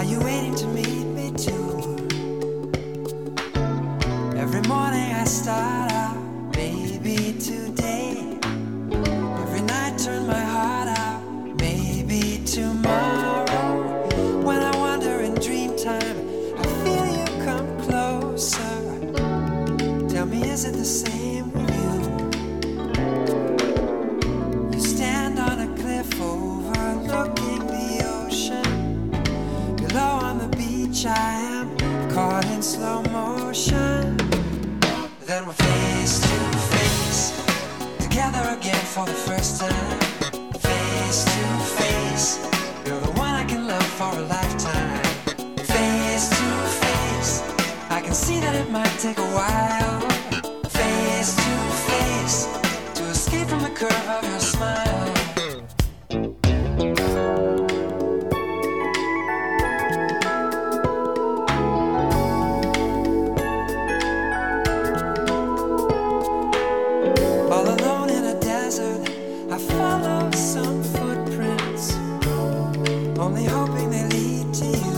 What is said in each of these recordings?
you waiting to meet me too? Every morning I start out, maybe today. Every night turn my heart out, maybe tomorrow. When I wander in dream time, I feel you come closer. Tell me, is it the same with you? You stand on a cliff overlooking the ocean. Below on the beach I am, caught in slow motion. Then we're face to face, together again for the first time. Face to face, you're the one I can love for a lifetime. Face to face, I can see that it might take a while. Face to face, to escape from the curve of your smile. All alone in a desert, I follow some footprints, only hoping they lead to you.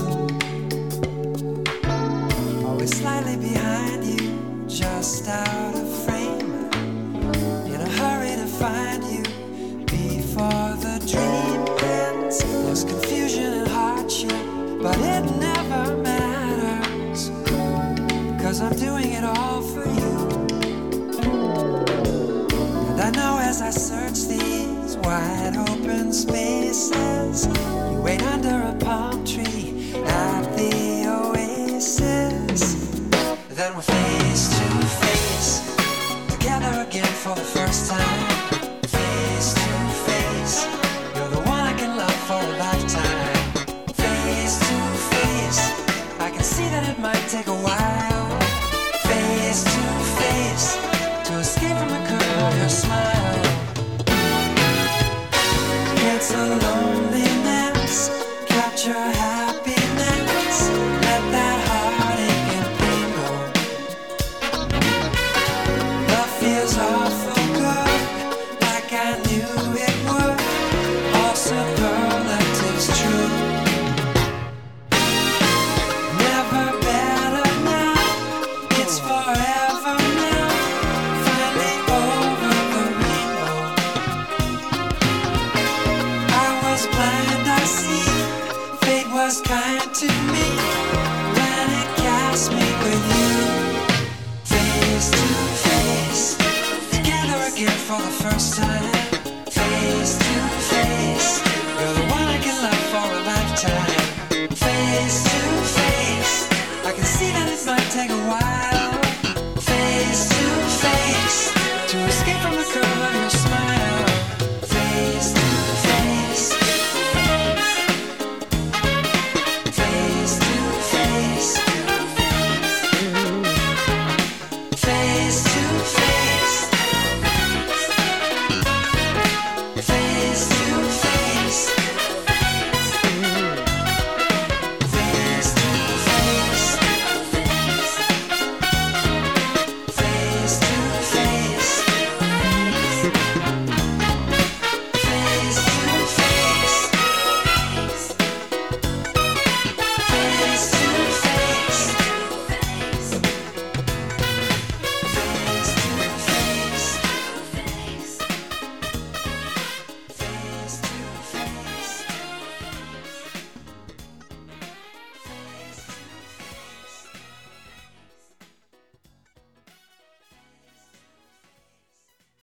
Always slightly behind you, just out of frame, in a hurry to find you before the dream ends. There's confusion and hardship, but it never matters, 'cause I'm doing it all for you. And I know as I search these wide open spaces, you wait under a palm tree at the oasis. Then we're face to face, together again for the first time. Face to face, you're the one I can love for a lifetime. Face to face, I can see that it might take a while. Face to face, to escape from the curve of your smile. Cancel loneliness, capture happiness, let that heartache and pain go. Love feels awful good, like I knew it would. All superlatives true. Never better now, it's forever now. Finally over the rainbow. I was blind, I see. Fate was kind to me.